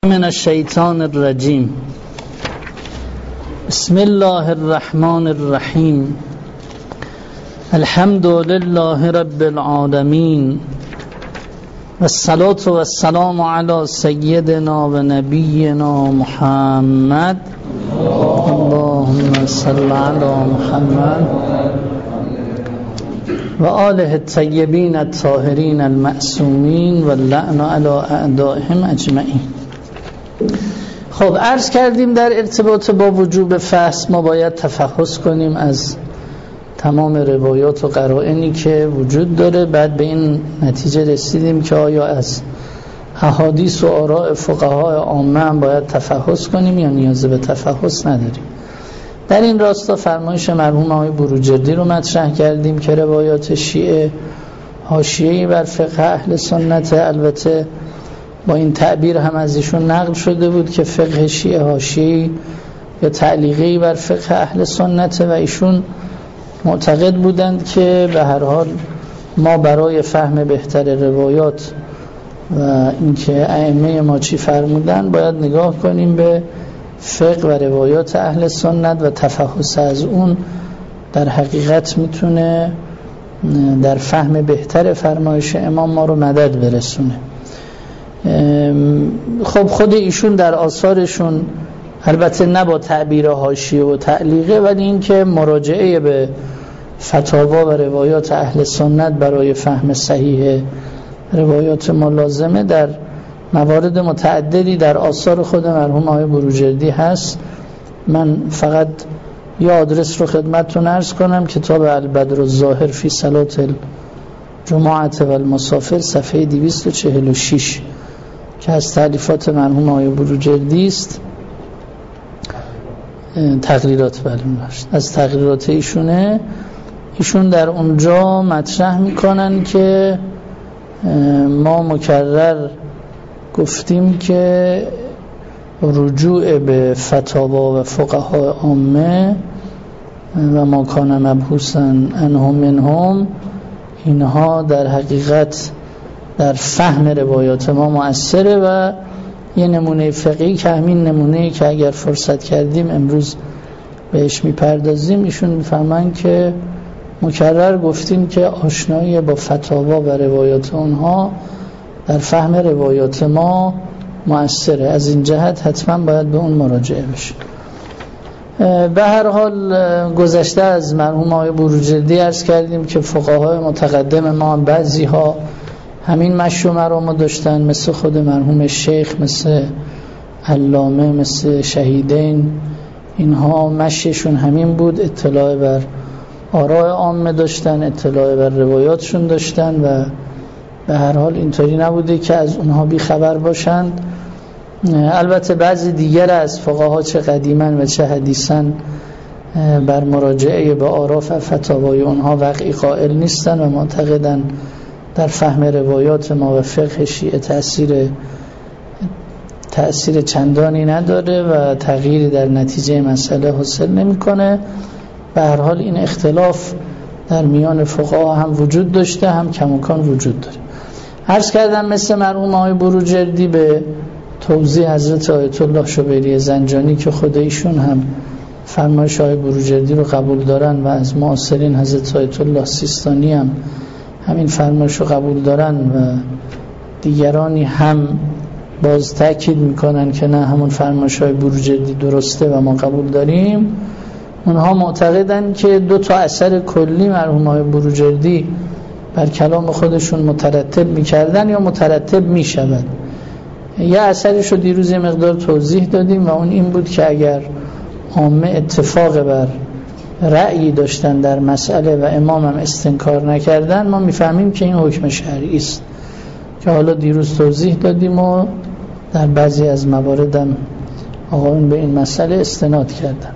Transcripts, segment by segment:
من الشیطان الرجیم. بسم الله الرحمن الرحیم. الحمد لله رب العالمین والصلاة والسلام علی سیدنا و نبینا محمد. اللهم صل علی محمد و آله الطیبین الطاهرین المعصومین و اللعن علی اعدائهم اجمعین. خب عرض کردیم در ارتباط با وجوب فحص ما باید تفحص کنیم از تمام روایات و قرائنی که وجود داره. بعد به این نتیجه رسیدیم که آیا از احادیث و آراء فقهای عامه هم باید تفحص کنیم یا نیاز به تفحص نداریم. در این راستا فرمایش مرحوم آقای بروجردی رو مطرح کردیم که روایات شیعه حاشیه‌ای بر فقه اهل سنت، البته با این تعبیر هم از ایشون نقل شده بود که فقه شیعه حاشیه‌ای یا تعلیقی بر فقه اهل سنت، و ایشون معتقد بودند که به هر حال ما برای فهم بهتر روایات و اینکه ائمه ما چی فرمودن باید نگاه کنیم به فقه و روایات اهل سنت و تفحص از اون در حقیقت میتونه در فهم بهتر فرمایش امام ما رو مدد برسونه. خب خود ایشون در آثارشون البته نه با تعبیر حاشیه و تعلیقه، ولی این که مراجعه به فتاوا و روایات اهل سنت برای فهم صحیح روایات ما لازمه، در موارد متعددی در آثار خود مرحوم آقای بروجردی هست. من فقط یه آدرس رو خدمتتون عرض کنم: کتاب البدر الظاهر فی صلات الجمعه و المسافر، صفحه 246 که از تألیفات مرحوم آقای بروجردی است. تقریرات از تقریرات ایشونه. ایشون در اونجا مطرح میکنن که ما مکرر گفتیم که رجوع به فتاوا و فقهای عامه و ما کان مبحوثا عنهم منهم، اینها در حقیقت در فهم روایات ما مؤثره. و یه نمونه فقهی که همین نمونه‌ای که اگر فرصت کردیم امروز بهش میپردازیم، ایشون میفهمن که مکرر گفتیم که آشنایی با فتاوا و روایات اونها در فهم روایات ما مؤثره. از این جهت حتما باید به اون مراجعه بشه. به هر حال گذشته از مرحوم آقای بروجردی عرض کردیم که فقهای متقدم ما بعضی ها همین مشی و مرامو داشتن، مثل خود مرحوم شیخ، مثل علامه، مثل شهیدین. اینها مشیشون همین بود، اطلاع بر آراء عامه داشتن، اطلاع بر روایاتشون داشتن و به هر حال اینطوری نبوده که از اونها بی خبر باشند. البته بعضی دیگر از فقها چه قدیمن و چه حدیثن بر مراجعه به آراء و فتاوای اونها وقعی قائل نیستن و معتقدن در فهم روایات ما و فقه شیعه تأثیر چندانی نداره و تغییری در نتیجه مسئله حاصل نمی‌کنه. به هر حال این اختلاف در میان فقها هم وجود داشته، هم کماکان وجود داره. عرض کردم مثل مرحوم آقای بروجردی به توضیح حضرت آیت الله شبیری زنجانی که خود ایشون هم فرمایش آقای بروجردی رو قبول دارن و از معاصرین حضرت آیت الله سیستانی هم همین فرمایش رو قبول دارن و دیگرانی هم باز تأکید میکنن که نه، همون فرمایش های بروجردی درسته و ما قبول داریم. اونها معتقدن که دو تا اثر کلی مرحوم های بروجردی بر کلام خودشون مترتب میکردن یا مترتب میشود. یه اثرش رو دیروز یه مقدار توضیح دادیم و اون این بود که اگر عامه اتفاق بر رأیی داشتن در مسئله و امام هم استنکار نکردن، ما میفهمیم که این حکم شرعی است، که حالا دیروز توضیح دادیم و در بعضی از مواردم آقایون به این مسئله استناد کردن.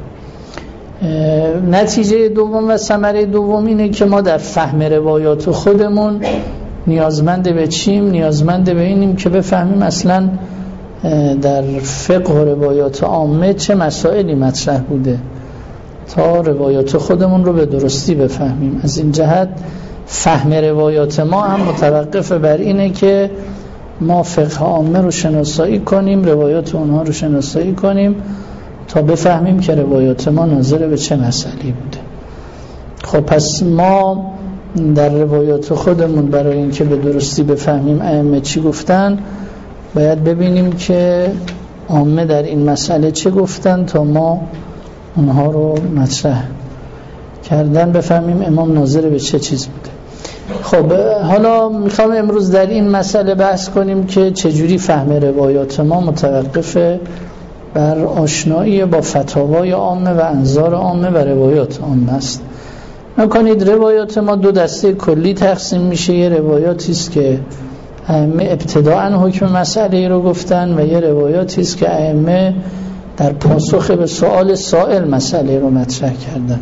نتیجه دوم و ثمره دوم اینه که ما در فهم روایات خودمون نیازمند به چیم؟ نیازمند به اینیم که بفهمیم اصلا در فقه و روایات عامه چه مسائلی مطرح بوده تا روایات خودمون رو به درستی بفهمیم. از این جهت فهم روایات ما هم متوقف بر اینه که ما فقه عامه رو شناسایی کنیم، روایات اونها رو شناسایی کنیم تا بفهمیم که روایات ما ناظر به چه مسئله‌ای بوده. خب پس ما در روایات خودمون برای اینکه به درستی بفهمیم ائمه چی گفتن باید ببینیم که عامه در این مسئله چه گفتن تا ما اونها رو مطرح کردن بفهمیم امام ناظر به چه چیز بوده. خب حالا میخوام امروز در این مسئله بحث کنیم که چجوری فهم روایات ما متوقف بر آشنایی با فتاوای عامه و انظار عامه و روایات عامه است. نکنید روایات ما دو دسته کلی تقسیم میشه. یه روایاتی است که ائمه ابتداءً حکم مسئله رو گفتن و یه روایاتی است که ائمه در پاسخ به سوال سائل مسئله رو مطرح کردن.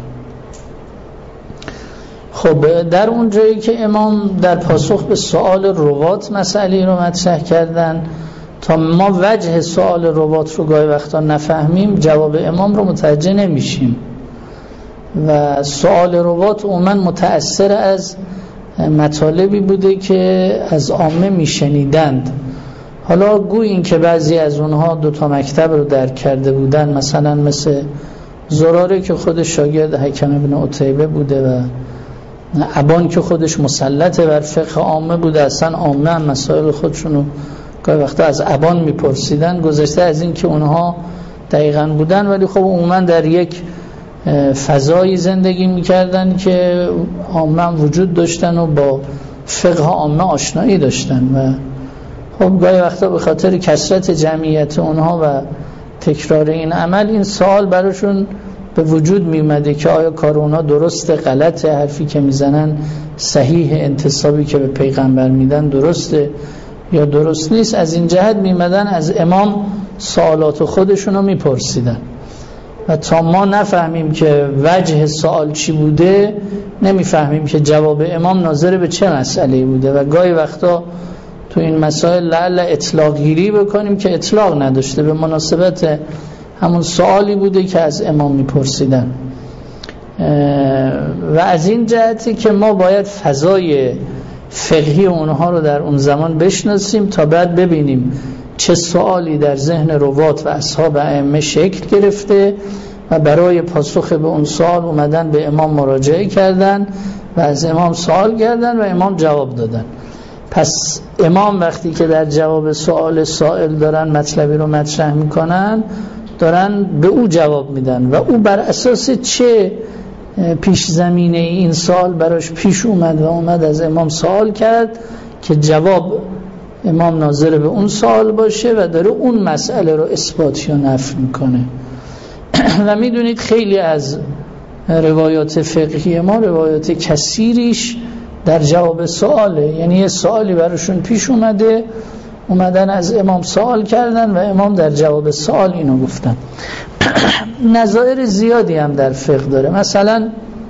خب در اون جایی که امام در پاسخ به سوال روات مسئله رو مطرح کردن، تا ما وجه سوال روات رو گاهی وقتا نفهمیم جواب امام رو متوجه نمیشیم و سوال روات عموما متأثر از مطالبی بوده که از عامه میشنیدند. حالا گویا این که بعضی از اونها دو تا مکتب رو درک کرده بودن، مثلا مثل زراره که خودش شاگرد حکم ابن عتیبه بوده و ابان که خودش مسلط بر فقه عامه بوده، اصلا عامه هم مسائل خودشونو گاهی وقتا از ابان میپرسیدن، گذشته از این که اونها دقیقاً بودن، ولی خب عموما در یک فضایی زندگی میکردن که عامه وجود داشتن و با فقه عامه آشنایی داشتن و خب گاهی وقتا به خاطر کثرت جمعیت اونها و تکرار این عمل این سوال براشون به وجود میومده که آیا کار اونها درسته، غلطه، حرفی که میزنن صحیح، انتسابی که به پیغمبر میدن درسته یا درست نیست. از این جهت میمدن از امام سوالات خودشونو میپرسیدن و تا ما نفهمیم که وجه سوال چی بوده نمیفهمیم که جواب امام ناظر به چه مسئله بوده و گاهی وقتا تو این مسائل لعل اطلاق گیری بکنیم که اطلاق نداشته، به مناسبت همون سوالی بوده که از امام میپرسیدن. و از این جهتی که ما باید فضای فقهی اونها رو در اون زمان بشناسیم تا بعد ببینیم چه سوالی در ذهن روات و اصحاب ائمه شکل گرفته و برای پاسخ به اون سوال اومدن به امام مراجعه کردن و از امام سوال کردن و امام جواب دادن. پس امام وقتی که در جواب سوال سائل دارن مطلبی رو مطرح میکنن دارن به او جواب میدن و او بر اساس چه پیش زمینه این سوال براش پیش اومد و اومد از امام سوال کرد که جواب امام ناظر به اون سوال باشه و داره اون مسئله رو اثبات یا نفی میکنه. و میدونید خیلی از روایات فقهی ما روایات کثیریش در جواب سواله، یعنی یه سوالی براشون پیش اومدن از امام سوال کردن و امام در جواب سوال اینو گفتن. نظائر زیادی هم در فقه داره. مثلا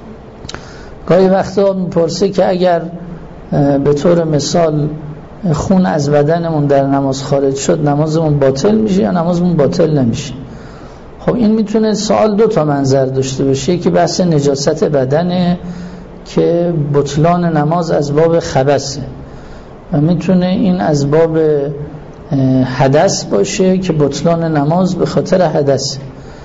گاهی وقتا میپرسه که اگر به طور مثال خون از بدنمون در نماز خارج شد نمازمون باطل میشه یا نمازمون باطل نمیشه. خب این میتونه سوال دو تا منظر داشته باشه، یکی بحث نجاست بدنه که بطلان نماز از باب خبثه و میتونه این از باب حدث باشه که بطلان نماز به خاطر حدثه.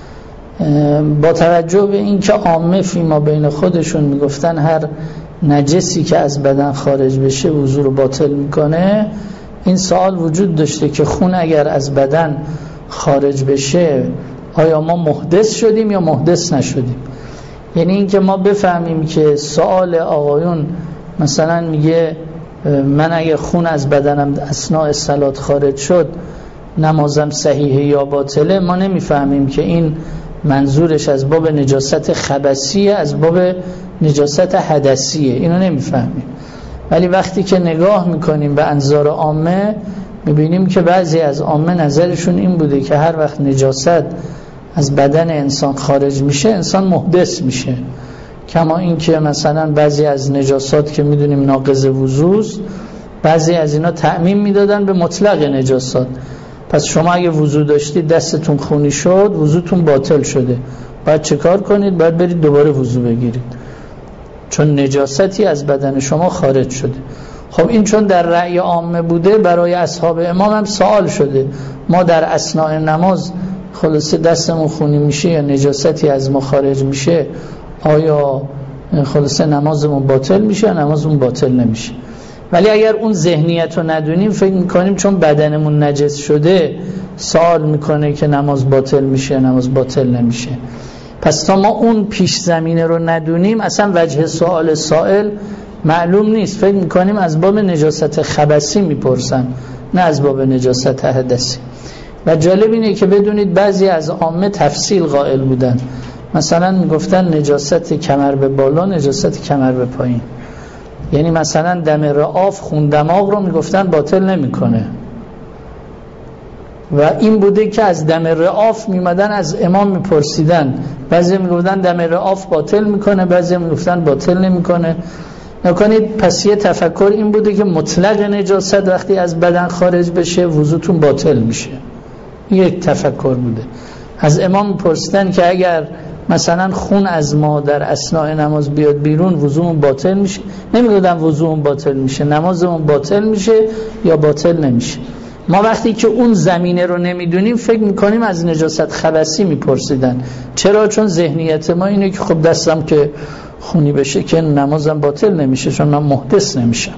با توجه به این که عامه فیما بین خودشون میگفتن هر نجسی که از بدن خارج بشه وضو رو باطل میکنه، این سوال وجود داشته که خون اگر از بدن خارج بشه آیا ما محدث شدیم یا محدث نشدیم. یعنی این که ما بفهمیم که سوال آقایون مثلا میگه من اگه خون از بدنم اثناء صلات خارج شد نمازم صحیحه یا باطله، ما نمیفهمیم که این منظورش از باب نجاست خبثیه از باب نجاست حدثیه، اینو نمیفهمیم. ولی وقتی که نگاه میکنیم به انظار عامه میبینیم که بعضی از عامه نظرشون این بوده که هر وقت نجاست از بدن انسان خارج میشه انسان محدث میشه، کما این که مثلا بعضی از نجاسات که میدونیم ناقض وضوست بعضی از اینا تعمیم میدادن به مطلق نجاسات. پس شما اگه وضو داشتید دستتون خونی شد وضوتون باطل شده، باید چه کار کنید؟ باید برید دوباره وضو بگیرید چون نجاستی از بدن شما خارج شده. خب این چون در رأی عامه بوده برای اصحاب امام هم سوال شده، ما در اثناء نماز خلاصه دستمون خونی میشه یا نجاستی از ما خارج میشه، آیا خلاصه نمازمون باطل میشه یا نمازمون باطل نمیشه؟ ولی اگر اون ذهنیت رو ندونیم فکر میکنیم چون بدنمون نجس شده سوال میکنه که نماز باطل میشه نماز باطل نمیشه. پس تا ما اون پیش زمینه رو ندونیم اصلا وجه سوال سائل معلوم نیست، فکر میکنیم از باب نجاست خبثی میپرسن نه از باب نجاست حدثی. و جالب اینه که بدونید بعضی از عامه تفصیل قائل بودن، مثلا میگفتن نجاست کمر به بالا نجاست کمر به پایین، یعنی مثلا دم رعاف خون دماغ رو میگفتن باطل نمیکنه و این بوده که از دم رعاف میمدن از امام میپرسیدن، بعضی میگفتن دم رعاف باطل میکنه بعضی میگفتن باطل نمیکنه. نکنید پس یه تفکر این بوده که مطلق نجاست وقتی از بدن خارج بشه وضوتون باطل میشه، یک تفکر بوده. از امام میپرسیدن که اگر مثلا خون از ما در اثناء نماز بیاد بیرون وضومون باطل میشه؟ نمیگفتن وضومون باطل میشه، نمازمون باطل میشه یا باطل نمیشه. ما وقتی که اون زمینه رو نمیدونیم فکر میکنیم از نجاست خبثی میپرسیدن. چرا؟ چون ذهنیت ما اینه که خب دستم که خونی بشه که نمازم باطل نمیشه چون من محدث نمیشم.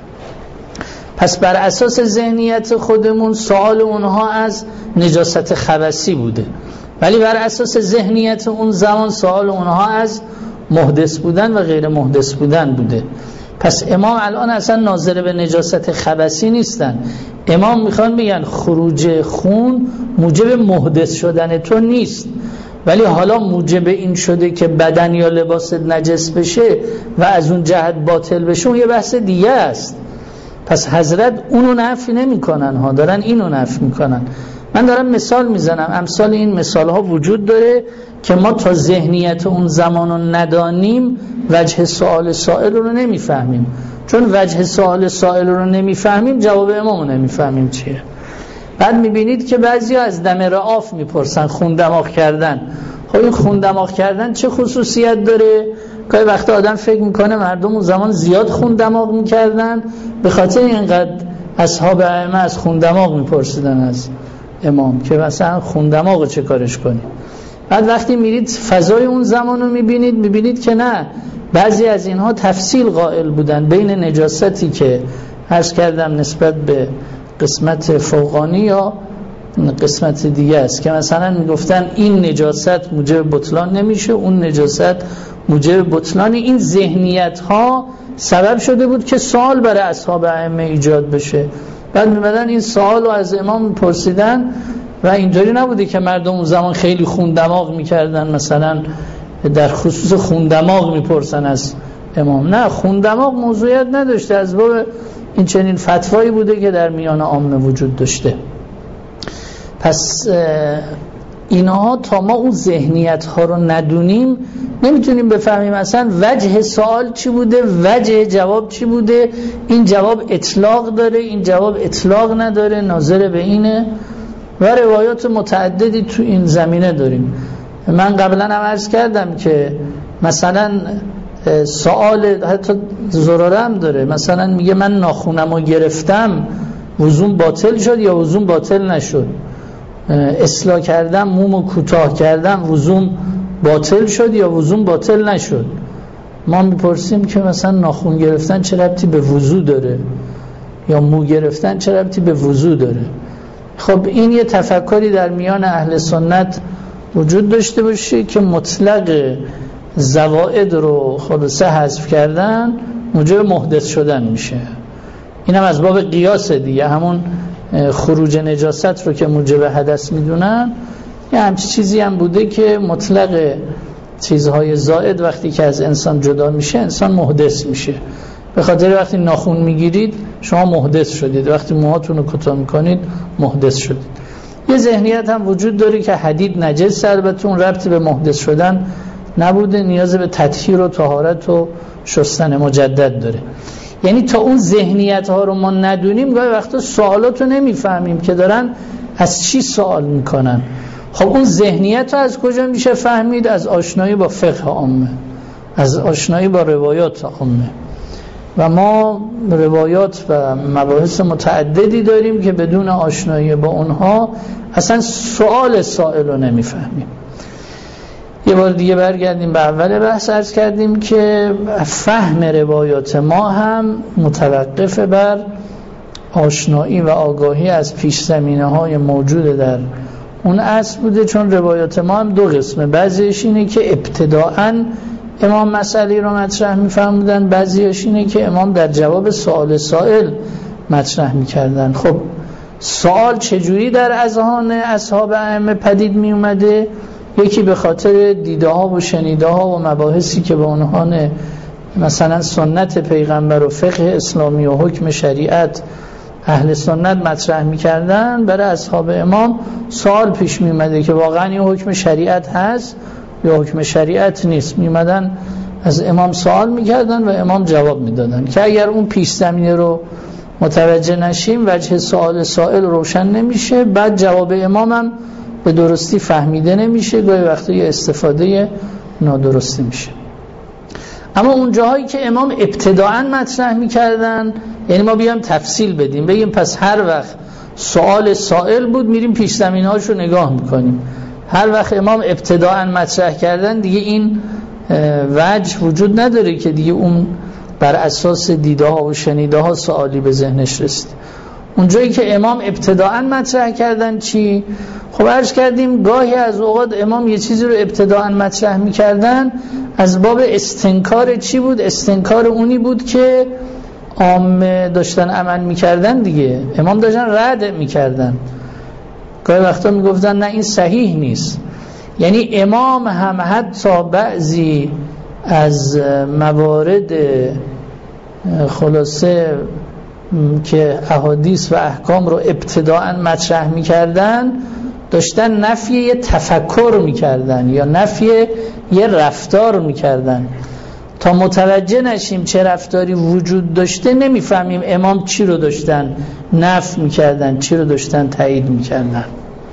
پس بر اساس ذهنیت خودمون سوال اونها از نجاست خبثی بوده، ولی بر اساس ذهنیت اون زمان سوال اونها از محدث بودن و غیر محدث بودن بوده. پس امام الان اصلا ناظر به نجاست خبثی نیستن، امام میخوان بگن خروج خون موجب محدث شدن تو نیست، ولی حالا موجب این شده که بدن یا لباس نجس بشه و از اون جهت باطل بشه، اون یه بحث دیگه است. پس حضرت اونو نفی نمی کنن ها، دارن اینو نفی میکنن. من دارم مثال میزنم، امثال این مثال ها وجود داره که ما تا ذهنیت اون زمانو ندانیم وجه سوال سائل رو نمیفهمیم، چون وجه سوال سائل رو نمیفهمیم جواب امامو نمیفهمیم چیه. بعد میبینید که بعضیا از دم رعاف میپرسن خون دماغ کردن. خب این خون دماغ کردن چه خصوصیت داره؟ گاهی وقتا آدم فکر میکنه مردم اون زمان زیاد خون دماغ میکردن به خاطر اینقدر اصحاب ائمه از خون دماغ میپرسیدن از امام که مثلا خون دماغو چه کارش کنیم. بعد وقتی میرید فضای اون زمانو میبینید که نه، بعضی از اینها تفصیل قائل بودن بین نجاستی که عرض کردم نسبت به قسمت فوقانی یا قسمت دیگه است که مثلا میگفتن این نجاست موجب بطلان نمیشه، اون نجاست موجب بطلان. این ذهنیت ها سبب شده بود که سوال برای اصحاب ائمه ایجاد بشه. بعد میمدن این سوال رو از امام میپرسیدن و اینطوری نبوده که مردم اون زمان خیلی خون دماغ میکردن مثلا در خصوص خون دماغ میپرسن از امام، نه، خون دماغ موضوعیت نداشته، از باب این چنین فتوایی بوده که در میان عامه وجود داشته. پس اینها تا ما اون ذهنیت ها رو ندونیم نمیتونیم بفهمیم اصلا وجه سوال چی بوده، وجه جواب چی بوده، این جواب اطلاق داره این جواب اطلاق نداره، ناظر به اینه. و روایات متعددی تو این زمینه داریم. من قبلا هم عرض کردم که مثلا سوال حتی زراره هم داره، مثلا میگه من ناخونمو گرفتم وضوم باطل شد یا وضوم باطل نشد، اصلاح کردم مومو کوتاه کردم وضوم باطل شد یا وضوم باطل نشد. ما میپرسیم که مثلا ناخون گرفتن چه ربطی به وضو داره یا مو گرفتن چه ربطی به وضو داره؟ خب این یه تفکری در میان اهل سنت وجود داشته باشه که مطلق زوائد رو خلاصه حذف کردن موجب محدث شدن میشه. این هم از باب قیاس دیگه، همون خروج نجاست رو که موجب حدث میدونن، یه همچی چیزی هم بوده که مطلق چیزهای زائد وقتی که از انسان جدا میشه انسان محدث میشه. به خاطر وقتی ناخون میگیرید شما محدث شدید، وقتی موهاتون رو کوتاه میکنید محدث شدید. یه ذهنیت هم وجود داره که حدید نجس، البته اون ربطی به محدث شدن نبوده، نیاز به تطهیر و طهارت و شستن مجدد داره. یعنی تا اون ذهنیت ها رو ما ندونیم گاهی وقتا سوالات رو نمیفهمیم که دارن از چی سوال میکنن. خب اون ذهنیت رو از کجا میشه فهمید؟ از آشنایی با فقه عامه، از آشنایی با روایات عامه. و ما روایات و مباحث متعددی داریم که بدون آشنایی با اونها اصلا سؤال سائل رو نمیفهمیم. یه بار دیگه برگردیم به اول بحث، عرض کردیم که فهم روایات ما هم متوقف بر آشنایی و آگاهی از پیش زمینه های موجود در اون اصل بوده، چون روایات ما هم دو قسمه. بعضیش اینه که ابتداءً امام مسئله رو مطرح می‌فرمودن، بعضیش اینه که امام در جواب سوال سائل مطرح می‌کردن. خب سوال چجوری در اذهان اصحاب ائمه پدید می اومده؟ یکی به خاطر دیده ها و شنیده ها و مباحثی که به عنوان مثلا سنت پیغمبر و فقه اسلامی و حکم شریعت اهل سنت مطرح می‌کردن، برای اصحاب امام سوال پیش می‌اومده که واقعا این حکم شریعت هست یا حکم شریعت نیست. می‌اومدن از امام سوال می‌کردن و امام جواب می‌دادن که اگر اون پیش زمینه رو متوجه نشیم وجه سوال سائل روشن نمیشه، بعد جواب امام هم به درستی فهمیده نمیشه، گاهی وقتا یه استفاده نادرستی میشه. اما اون جاهایی که امام ابتداءً مطرح میکردن، یعنی ما بیام تفصیل بدیم بگیم پس هر وقت سوال سائل بود میریم پیش زمینه‌هاش رو نگاه میکنیم، هر وقت امام ابتداءً مطرح کردن دیگه این وجه وجود نداره که دیگه اون بر اساس دیده ها و شنیده ها سوالی به ذهنش رسید. اونجایی که امام ابتداءً مطرح کردن چی؟ خب عرض کردیم گاهی از اوقات امام یه چیزی رو ابتداءً مطرح میکردن از باب استنکار چی بود؟ استنکار اونی بود که عامه داشتن عمل میکردن دیگه، امام داشتن رد میکردن. گاهی وقتا میگفتن نه این صحیح نیست. یعنی امام هم حتی بعضی از موارد خلاصه که احادیث و احکام رو ابتداءً مطرح میکردن داشتن نفی یه تفکر میکردن یا نفی یه رفتار میکردن. تا متوجه نشیم چه رفتاری وجود داشته نمیفهمیم امام چی رو داشتن نفی میکردن، چی رو داشتن تایید میکردن.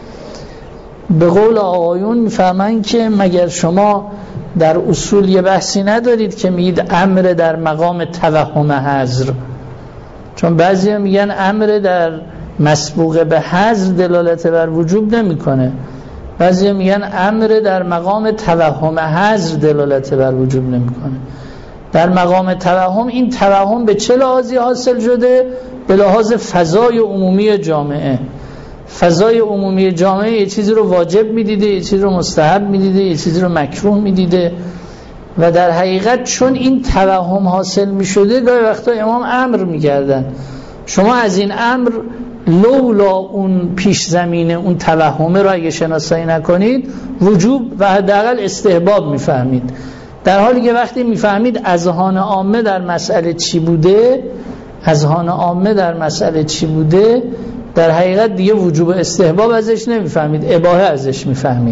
به قول آقایون میفهمن که مگر شما در اصول یه بحثی ندارید که میگید امر در مقام توهم حذر؟ چون بعضی ها میگن امر در مسبوق به حذر دلالت بر وجوب نمیکنه، بعضی ها میگن امر در مقام توهم حذر دلالت بر وجوب نمیکنه. در مقام توهم، این توهم به چه لحاظی حاصل شده؟ به لحاظ فضای عمومی جامعه. فضای عمومی جامعه یه چیزی رو واجب میدیده، یه چیزی رو مستحب میدیده، یه چیزی رو مکروه میدیده و در حقیقت چون این توهم حاصل میشده گاهی وقتا امام امر میکردن. شما از این امر لولا اون پیش زمینه اون توهمه رو اگه شناسایی نکنید وجوب و حداقل استحباب میفهمید، در حالی که وقتی میفهمید اذهان عامه در مسئله چی بوده، اذهان عامه در مسئله چی بوده، در حقیقت دیگه وجوب استحباب ازش نمیفهمید، اباحه ازش میفهمید.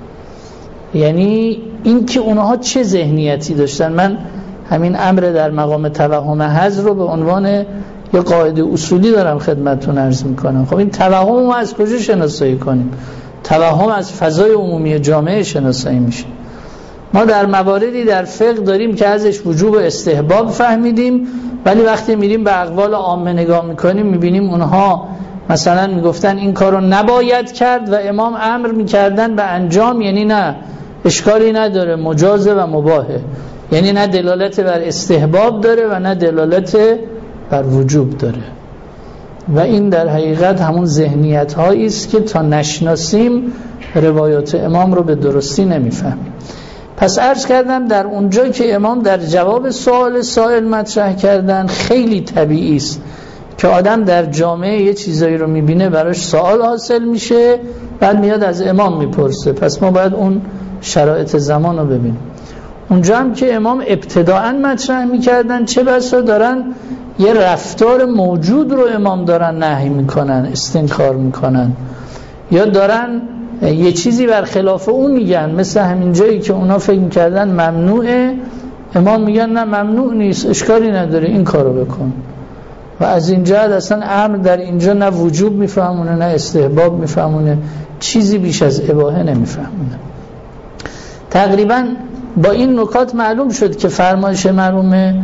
یعنی این که اونها چه ذهنیتی داشتن. من همین امر در مقام توهم حذر رو به عنوان یه قاعده اصولی دارم خدمتتون عرض میکنم. خب این توهم رو از کجا شناسایی کنیم؟ توهم از فضای عمومی جامعه شناسایی میشه. ما در مواردی در فقه داریم که ازش وجوب و استحباب فهمیدیم، ولی وقتی میریم به اقوال عامه نگاه میکنیم میبینیم اونها مثلا میگفتن این کارو نباید کرد و امام امر میکردن به انجام، یعنی نه اشکالی نداره، مجازه و مباحه، یعنی نه دلالت بر استحباب داره و نه دلالت بر وجوب داره. و این در حقیقت همون ذهنیت هایی است که تا نشناسیم روایات امام رو به درستی نمیفهمیم. پس عرض کردم در اونجا که امام در جواب سوال سائل مطرح کردن خیلی طبیعی است که آدم در جامعه یه چیزایی رو میبینه براش سوال حاصل میشه، بعد میاد از امام میپرسه. پس ما باید اون شرایط زمان رو ببینیم. اونجا هم که امام ابتداءً مطرح میکردن چه بسا دارن یه رفتار موجود رو امام دارن نهی میکنن، استنکار میکنن، یا دارن یه چیزی برخلاف اون میگن. مثل همین جایی که اونا فکر میکردن ممنوعه، امام میگن نه ممنوع نیست، اشکالی نداره، این کارو بکن. و از این جهت اصلا امر در اینجا نه وجوب میفهمونه نه استحباب میفهمونه، چیزی بیش از اباحه نمیفهمونه. تقریبا با این نکات معلوم شد که فرمایش مرحوم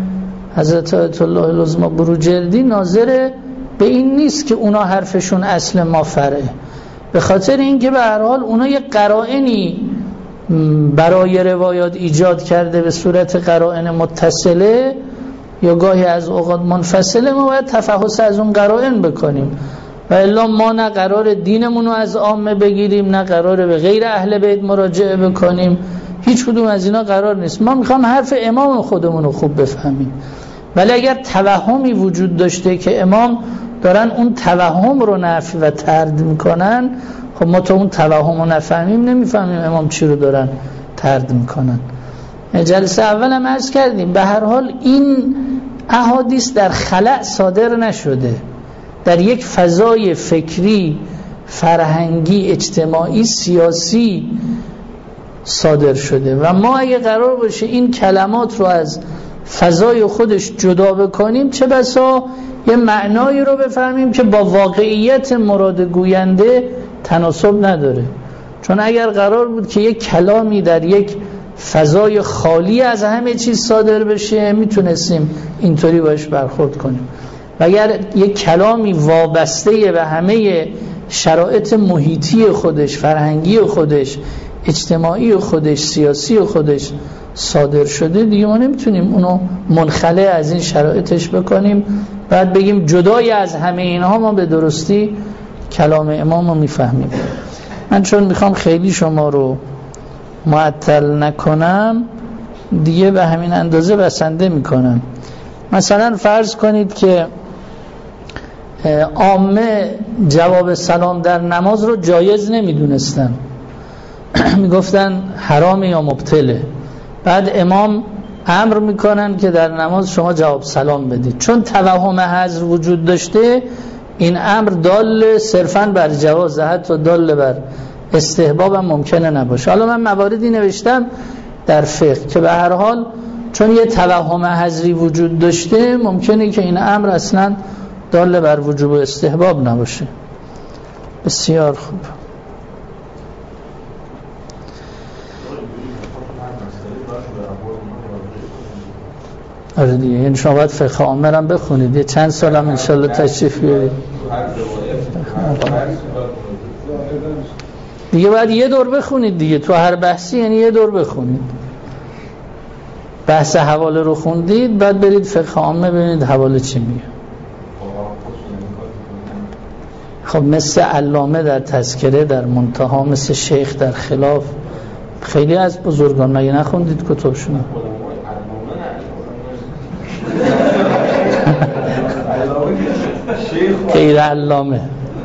حضرت آیت الله العظمی بروجردی ناظر به این نیست که اونا حرفشون اصل ما فرعه، به خاطر اینکه به هر حال اونا یه قرائنی برای روایات ایجاد کرده به صورت قرائن متصله یا گاهی از اوقات منفصله. ما باید تفحص از اون قرائن بکنیم و الا ما نه قرار دینمون رو از عامه بگیریم، نه قرار به غیر اهل بیت مراجعه بکنیم، هیچ کدوم از اینا قرار نیست. ما میخوام حرف امام خودمون رو خوب بفهمیم. ولی اگر توهمی وجود داشته که امام دارن اون توهم رو نفی و طرد میکنن، خب ما تا اون توهم رو نفهمیم نمیفهمیم امام چی رو دارن طرد میکنن. جلسه اول هم عرض کردیم به هر حال این احادیث در خلأ صادر نشده، در یک فضای فکری، فرهنگی، اجتماعی، سیاسی صادر شده و ما اگه قرار باشه این کلمات رو از فضای خودش جدا بکنیم چه بسا یه معنایی رو بفهمیم که با واقعیت مراد گوینده تناسب نداره. چون اگر قرار بود که یک کلامی در یک فضای خالی از همه چیز صادر بشه میتونستیم اینطوری باش برخورد کنیم، و اگر یک کلامی وابسته به همه شرایط محیطی خودش، فرهنگی خودش، اجتماعی خودش، سیاسی خودش صادر شده، دیگه ما نمیتونیم اونو منخلع از این شرایطش بکنیم بعد بگیم جدای از همه اینها ما به درستی کلام امام رو میفهمیم. من چون میخوام خیلی شما رو معطل نکنم دیگه به همین اندازه بسنده میکنم. مثلا فرض کنید که عامه جواب سلام در نماز رو جایز نمیدونستن، میگفتن حرام یا مبطله، بعد امام امر میکنن که در نماز شما جواب سلام بدید. چون توهم حذر وجود داشته این امر دال صرفاً بر جواز، حتی دال بر استحباب هم ممکنه نباشه. حالا من مواردی نوشتم در فقه که به هر حال چون یه توهم حذری وجود داشته ممکنه که این امر اصلاً دال بر وجوب و استحباب نباشه. بسیار خوب. آره دیگه، یعنی شما باید فقه عامه هم بخونید، یه چند سال هم انشالله تشریف بیارید دیگه، باید یه دور بخونید دیگه تو هر بحثی، یعنی یه دور بخونید. بحث حواله رو خوندید بعد برید فقه عامه ببینید حواله چی میگه. خب مثل علامه در تذکره، در منتها، مثل شیخ در خلاف، خیلی از بزرگان مگه نخوندید کتبشون؟ غیر علامه.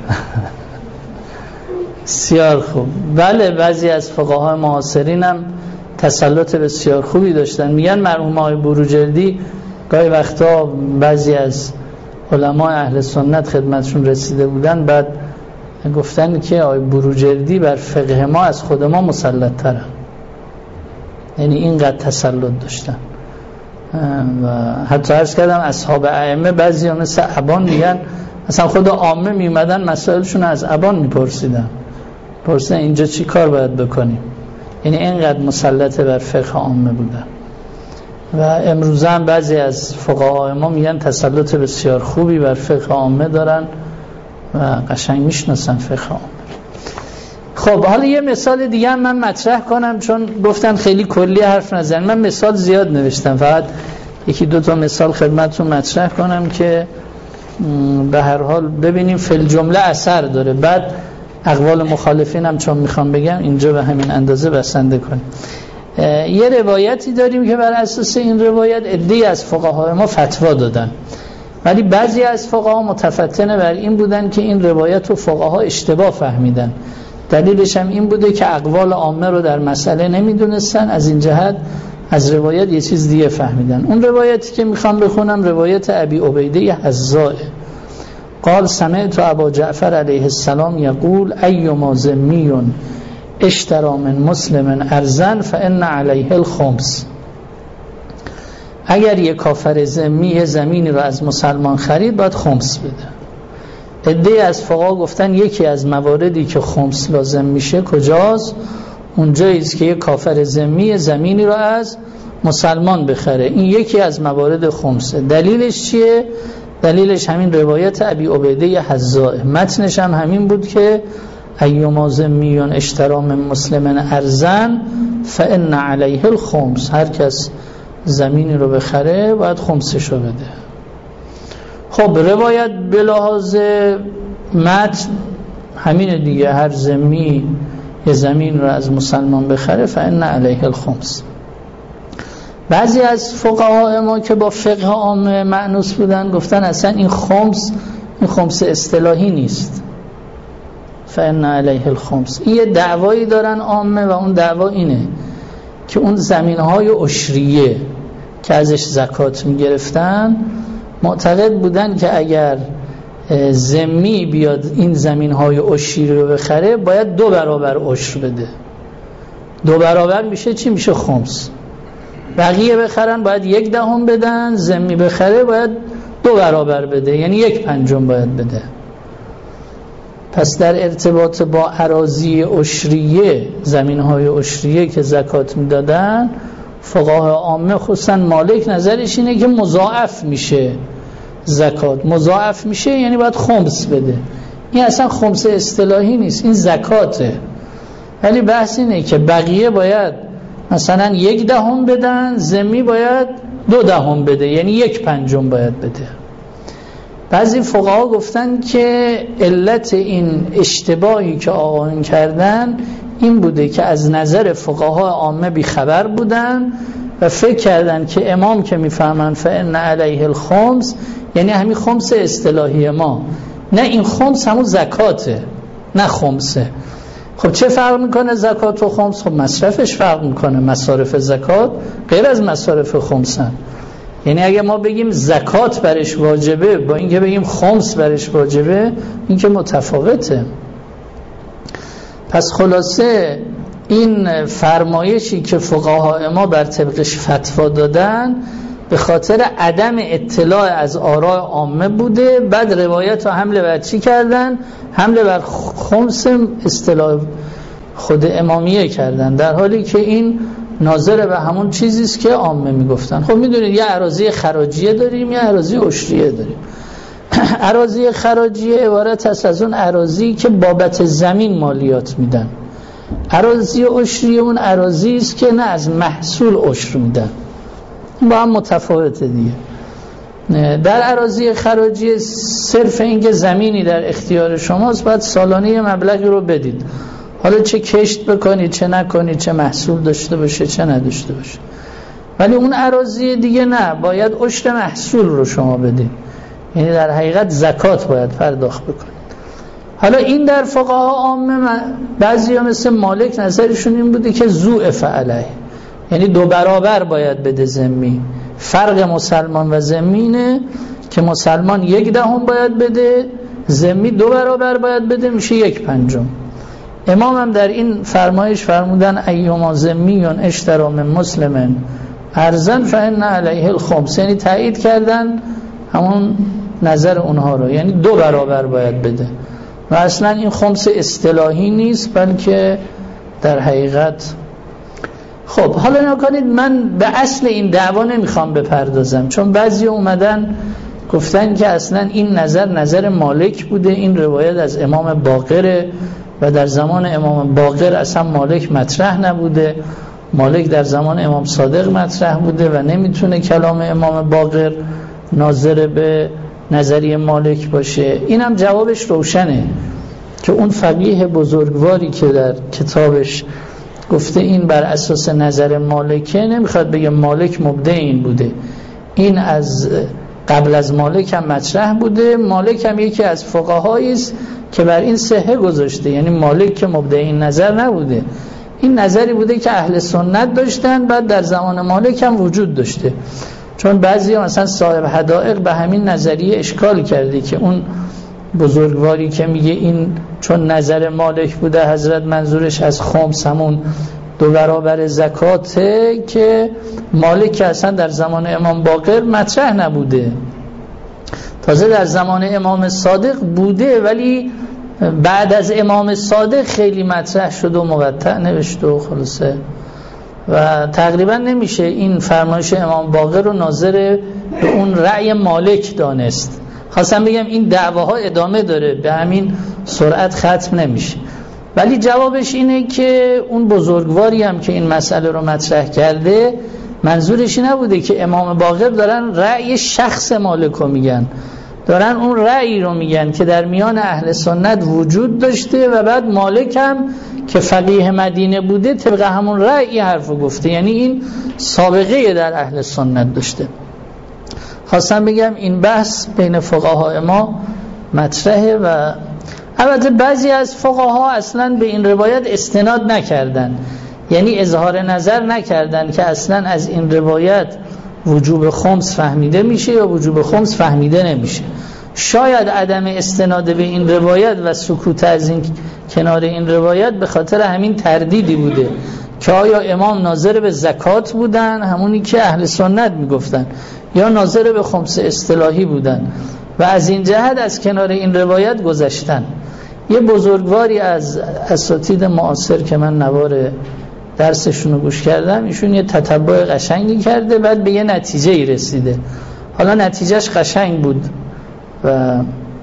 بسیار خوب. بله بعضی از فقهای معاصرین هم تسلط بسیار خوبی داشتن. میگن مرحوم آقای بروجردی گاهی وقتا بعضی از علمای اهل سنت خدمتشون رسیده بودن، بعد گفتن که آقای بروجردی بر فقه ما از خود ما مسلط ترن، یعنی اینقدر تسلط داشتن. و حتی عرض کردم اصحاب ائمه بعضی ها مثل ابان میگن مثلا خود عامه میمدن مسائلشون از ابان میپرسیدن، پرسیدن اینجا چی کار باید بکنیم، یعنی اینقدر مسلط بر فقه عامه بودن. و امروز هم بعضی از فقهای ما میگن تسلط بسیار خوبی بر فقه عامه دارن و قشنگ میشناسن فقه عامه. خب حالا یه مثال دیگه هم من مطرح کنم، چون گفتن خیلی کلی حرف نزن. من مثال زیاد نوشتم، فقط یکی دو تا مثال خدمتتون مطرح کنم که به هر حال ببینیم فی الجمله اثر داره. بعد اقوال مخالفین هم چون میخوام بگم اینجا به همین اندازه بسنده کنیم. یه روایتی داریم که بر اساس این روایت عده‌ای از فقهای ما فتوا دادن، ولی بعضی از فقها متفتنه بر این بودن که این روایت رو فقها اشتباه فهمیدن. دلیلش هم این بوده که اقوال عامه رو در مسئله نمیدونستن، از این جهت از روایت یه چیز دیگه فهمیدن. اون روایتی که میخوام بخونم روایت ابی عبیده حذاء قال سمعت ابا جعفر علیه السلام یقول ایما ذمی اشتری من مسلم ارضا فان علیه الخمس. اگر یک کافر ذمی زمینی رو از مسلمان خرید باید خمس بده. عده‌ای از فقها گفتن یکی از مواردی که خمس لازم میشه کجاست؟ اونجاییست که یک کافر ذمی زمینی رو از مسلمان بخره. این یکی از موارد خمسه. دلیلش چیه؟ دلیلش همین روایت ابی عبیده حذاء، متنش هم همین بود که ایما ذمی اشتری من مسلم ارضا فان علیه الخمس، هر کس زمینی رو بخره باید خمسش رو بده. خب روایت به لحاظ متن همین دیگه، هر ذمی یه زمین رو از مسلمان بخره فان علیه الخمس. بعضی از فقهای ما که با فقه عام مأنوس بودن گفتن اصلا این خمس اصطلاحی نیست، فإن علیه الخمس. این یه دعوایی دارن عامه و اون دعوا اینه که اون زمینهای عشریه که ازش زکات میگرفتن معتقد بودن که اگر ذمی بیاد این زمینهای عشری رو بخره باید 2 برابر عشر بده. 2 برابر میشه چی؟ میشه خمس. بقیه بخرن باید 1/10 بدن، ذمی بخره باید 2 برابر بده، یعنی 1/5 باید بده. پس در ارتباط با اراضی عشریه، زمینهای عشریه که زکات میدادن، فقهای عامه خصوصا مالک نظرش اینه که مضاعف میشه زکات. مضاعف میشه یعنی باید خمس بده. این اصلا خمس اصطلاحی نیست، این زکاته. ولی بحث اینه که بقیه باید مثلا 1/10 بدن، ذمی باید 2/10 بده، یعنی 1/5 باید بده. بعضی فقها گفتن که علت این اشتباهی که آقایون کردن این بوده که از نظر فقها عامه بیخبر بودن و فکر کردن که امام که میفهمن فإن علیه الخمس یعنی همین خمس اصطلاحی ما. نه، این خمس همون زکاته، نه خمسه. خب چه فرق میکنه زکات و خمس؟ خب مصرفش فرق میکنه. مصارف زکات غیر از مصارف خمسن. یعنی اگه ما بگیم زکات برش واجبه با اینکه بگیم خمس برش واجبه، این که متفاوته. پس خلاصه این فرمایشی که فقهای ما بر طبقش فتوا دادن به خاطر عدم اطلاع از آراء عامه بوده. بعد روایت رو حمله بر چی کردن؟ حمله بر خمس اصطلاح خود امامیه کردن، در حالی که این ناظر به همون چیزیست که عامه میگفتن. خب میدونید یه اراضی خراجیه داریم، یه اراضی عشریه داریم. اراضی خراجیه عبارت است از اون اراضی که بابت زمین مالیات میدن. اراضی عشریه اون اراضی است که نه از محصول عشر میدن، با هم متفاوته دیگه. در اراضی خراجیه صرف اینکه زمینی در اختیار شماست باید سالانه مبلغی رو بدید، حالا چه کشت بکنید چه نکنید، چه محصول داشته باشه چه نداشته باشه. ولی اون اراضی دیگه نه، باید عشر محصول رو شما بدید، یعنی در حقیقت زکات باید پرداخت بکنید. حالا این در فقها عامه بعضی ها مثل مالک نظرشون این بوده که ضعف علیه، یعنی 2 برابر باید بده ذمی. فرق مسلمان و ذمینه که مسلمان 1/10 باید بده، ذمی 2 برابر باید بده، میشه 1/5. امام هم در این فرمایش فرمودن ایما ذمی اشتری من مسلم ارضا فإن علیه الخمس، یعنی تایید کردن همون نظر اونها رو، یعنی 2 برابر باید بده و اصلا این خمس اصطلاحی نیست بلکه در حقیقت. خب حالا نکنید من به اصل این دعوا نمیخوام بپردازم، چون بعضی اومدن گفتن که اصلا این نظر مالک بوده، این روایت از امام باقره و در زمان امام باقر اصلا مالک مطرح نبوده، مالک در زمان امام صادق مطرح بوده و نمیتونه کلام امام باقر ناظر به نظریه مالک باشه. اینم جوابش روشنه که اون فقیه بزرگواری که در کتابش گفته این بر اساس نظر مالکه، نمیخواد بگه مالک مبدع این بوده، این از قبل از مالک هم مطرح بوده. مالک هم یکی از فقهایی است که بر این صحه گذاشته، یعنی مالک که مبدع این نظر نبوده، این نظری بوده که اهل سنت داشتن، بعد در زمان مالک هم وجود داشته. چون بعضی مثلا صاحب حدائق به همین نظریه اشکال کرده که اون بزرگواری که میگه این چون نظر مالک بوده حضرت منظورش از خمس همون 2 برابر زکاته، که مالک اصلا در زمان امام باقر مطرح نبوده، تازه در زمان امام صادق بوده، ولی بعد از امام صادق خیلی مطرح شد و مقطع نوشته و خلاصه و تقریبا نمیشه این فرمایش امام باقر رو ناظر به اون رأی مالک دانست. خواستم بگم این دعواها ادامه داره، به همین سرعت ختم نمیشه، ولی جوابش اینه که اون بزرگواری هم که این مسئله رو مطرح کرده منظورش نبوده که امام باقر دارن رأی شخص مالک رو میگن، دارن اون رأی رو میگن که در میان اهل سنت وجود داشته و بعد مالک هم که فقیه مدینه بوده طبق همون رأی حرف رو گفته، یعنی این سابقه در اهل سنت داشته. خواستم بگم این بحث بین فقهای ما مطرحه و البته بعضی از فقها اصلا به این روایت استناد نکردن، یعنی اظهار نظر نکردن که اصلا از این روایت وجوب خمس فهمیده میشه یا وجوب خمس فهمیده نمیشه. شاید عدم استناد به این روایت و سکوت از این کنار این روایت به خاطر همین تردیدی بوده که آیا امام ناظر به زکات بودن، همونی که اهل سنت میگفتن، یا ناظر به خمس اصطلاحی بودن و از این جهت از کنار این روایت گذشتن. یه بزرگواری از اساتید معاصر که من نوار درسشون رو گوش کردم، ایشون یه تتبع قشنگی کرده، بعد به یه نتیجه‌ای رسیده. حالا نتیجهش قشنگ بود و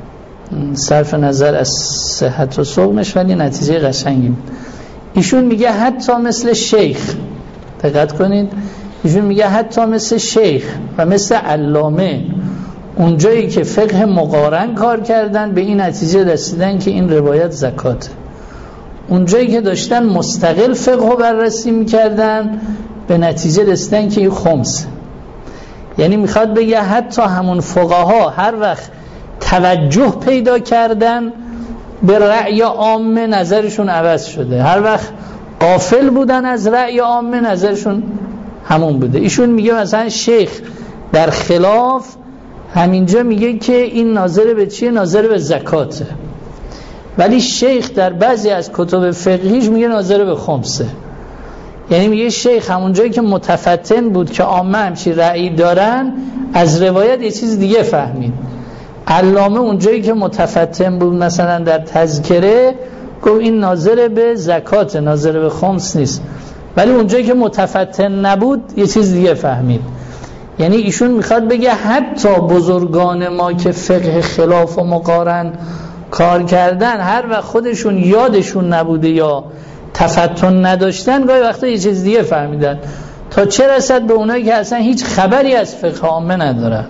صرف نظر از صحت و سقمش، ولی نتیجه قشنگی بود. ایشون میگه حتی مثل شیخ، دقت کنید، ایشون میگه حتی مثل شیخ و مثل علامه اونجایی که فقه مقارن کار کردن به این نتیجه رسیدن که این روایت زکاته، اونجایی که داشتن مستقل فقه رو بررسی میکردن به نتیجه رسیدن که این خمسه. یعنی میخواد بگه حتی همون فقها هر وقت توجه پیدا کردن به رأی عامه نظرشون عوض شده، هر وقت غافل بودن از رأی عامه نظرشون همون بوده. ایشون میگه مثلا شیخ در خلاف همینجا میگه که این ناظر به چیه؟ ناظر به زکاته، ولی شیخ در بعضی از کتب فقهیش میگه ناظر به خمسه. یعنی میگه شیخ همونجایی که متفتن بود که عامه همچی رأی دارن از روایت یه چیز دیگه فهمید. علامه اونجایی که متفتن بود مثلا در تذکره گفت این ناظر به زکات، ناظر به خمس نیست، ولی اونجایی که متفتن نبود یه چیز دیگه فهمید. یعنی ایشون میخواد بگه حتی بزرگان ما که فقه خلاف و مقارن کار کردن، هر وقت خودشون یادشون نبوده یا تفتن نداشتن گاهی وقتا یه چیز دیگه فهمیدن، تا چه رسد به اونایی که اصلا هیچ خبری از فقه عامه ندارن.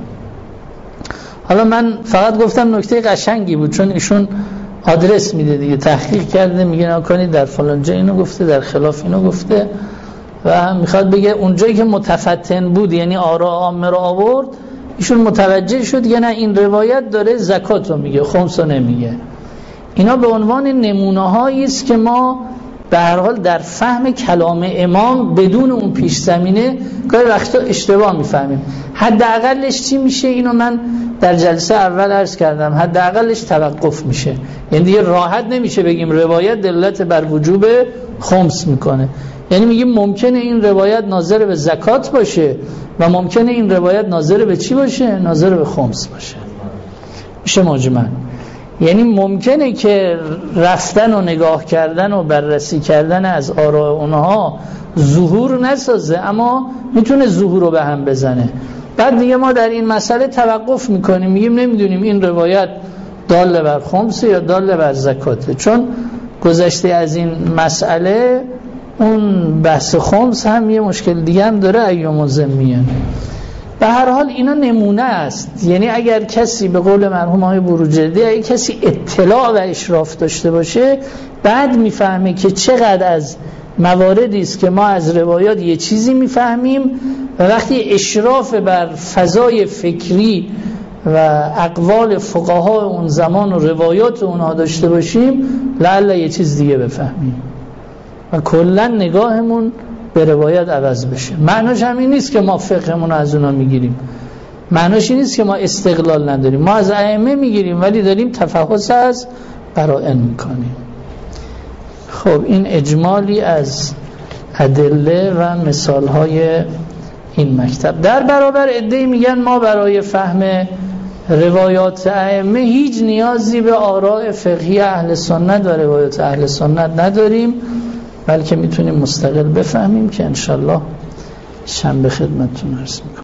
حالا من فقط گفتم نکته قشنگی بود چون ایشون آدرس میده دیگه، تحقیق کرده، میگه نکنید در فلان جا اینو گفته، در خلاف اینو گفته، و میخواد بگه اونجایی که متفتن بود یعنی آراء عامه رو آورد، ایشون متوجه شد که نه این روایت داره زکات رو میگه، خمس رو نمیگه. اینا به عنوان نمونه هایی است که ما به هر حال در فهم کلام امام بدون اون پیش زمینه گاهی وقتا اشتباه میفهمیم. حداقلش چی میشه؟ اینو من در جلسه اول عرض کردم، حداقلش توقف میشه. یعنی دیگه راحت نمیشه بگیم روایت دلالت بر وجوب خمس میکنه، یعنی میگیم ممکنه این روایت ناظر به زکات باشه و ممکنه این روایت ناظر به چی باشه؟ ناظر به خمس باشه. میشه مجمل. یعنی ممکنه که رفتن و نگاه کردن و بررسی کردن از آراء اونها ظهور نسازه، اما میتونه ظهور رو به هم بزنه. بعد دیگه ما در این مسئله توقف میکنیم، میگیم نمیدونیم این روایت دال بر خمس یا دال بر زکاته، چون گذشته از این مسئله اون بحث خمس هم یه مشکل دیگه هم داره، ایام ذمیه. به هر حال اینا نمونه است. یعنی اگر کسی به قول مرحوم آقای بروجردی، اگر کسی اطلاع و اشراف داشته باشه، بعد میفهمه که چقدر از مواردی است که ما از روایات یه چیزی میفهمیم و وقتی اشراف بر فضای فکری و اقوال فقها اون زمان و روایات اونها داشته باشیم، لعل یه چیز دیگه بفهمیم و کلا نگاهمون به روایت عوض بشه. معناش هم این نیست که ما فقهمون رو از اونا میگیریم، معناش این نیست که ما استقلال نداریم، ما از ائمه میگیریم ولی داریم تفحص از قرائن میکنیم. خب این اجمالی از ادله و مثالهای این مکتب. در برابر عده‌ای میگن ما برای فهم روایات ائمه هیچ نیازی به آراء فقهی اهل سنت و روایات اهل سنت نداریم بلکه میتونیم مستقل بفهمیم که انشالله شنبه خدمتتون عرض میکنم.